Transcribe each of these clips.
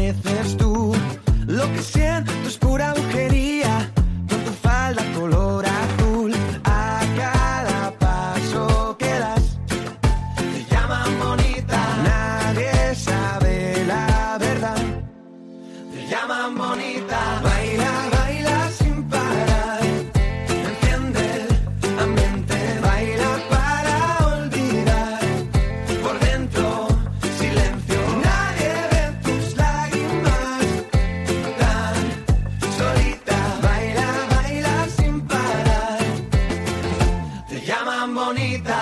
mereces tú. Lo que siento es pura brujería, con tu falda color azul. A cada paso que das, te llaman bonita. Nadie sabe la verdad, te llaman bonita. Baila, baila sin parar, enciende el ambiente. Baila para olvidar, por dentro silencio. Nadie ve tus lágrimas tan solita. Baila, baila sin parar, te llaman bonita.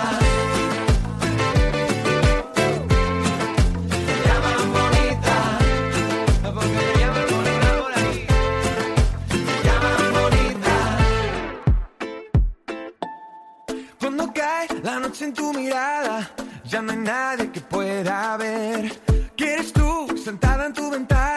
Te llaman bonita, porque te llaman bonita por ahí. Te llaman bonita. Cuando cae la noche en tu mirada, ya no hay nadie que pueda ver que eres tú sentada en tu ventana.